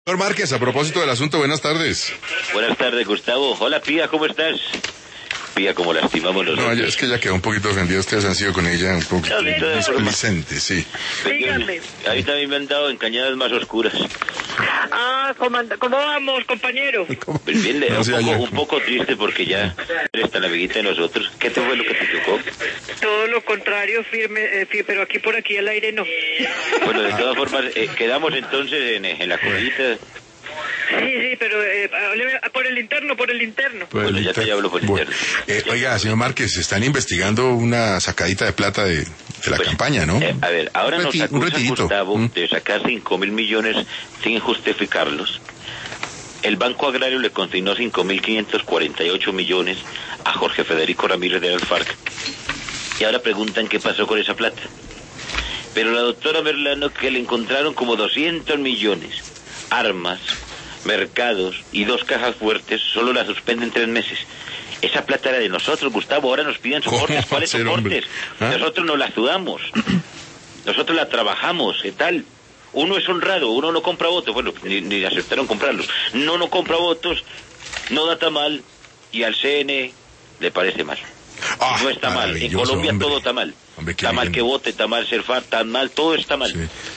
Señor Márquez, a propósito del asunto, buenas tardes. Buenas tardes, Gustavo. Hola, Pía, ¿cómo estás? Pía, como lastimamos nosotros. No, es que ya quedó un poquito ofendida. Ustedes han sido con ella un poquito displicentes, sí. Dígame. Ahí también me han dado en cañadas más oscuras. ¿Cómo vamos, compañero? Pues bien, un poco triste porque ya eres tan amiguita de nosotros. ¿Qué te fue lo que te tocó? Todo lo contrario, firme, pero por aquí al aire no. Bueno, de todas formas, quedamos entonces en la corridita. Sí, pero por el interno. Bueno, ya te hablo por interno. Oiga, señor Márquez, están investigando una sacadita de plata de la campaña, ¿no? A ver, ahora nos acusan, Gustavo, de sacar 5.000 millones sin justificarlos. El Banco Agrario le consignó 5.548 millones a Jorge Federico Ramírez de Alfarc. Y ahora preguntan qué pasó con esa plata. Pero la doctora Merlano, que le encontraron como 200 millones, armas, mercados y 2 cajas fuertes, solo la suspenden 3 meses. Esa plata era de nosotros, Gustavo, ahora nos piden soportes. ¿Cuáles soportes? Nosotros no la sudamos, nosotros la trabajamos, ¿qué tal? Uno es honrado, uno no compra votos, bueno, ni aceptaron comprarlos. No compra votos, no da tamal, y al CN le parece mal. No está mal, en Colombia todo está mal. Está mal que vote, está mal ser FARC, está mal, todo está mal. Sí.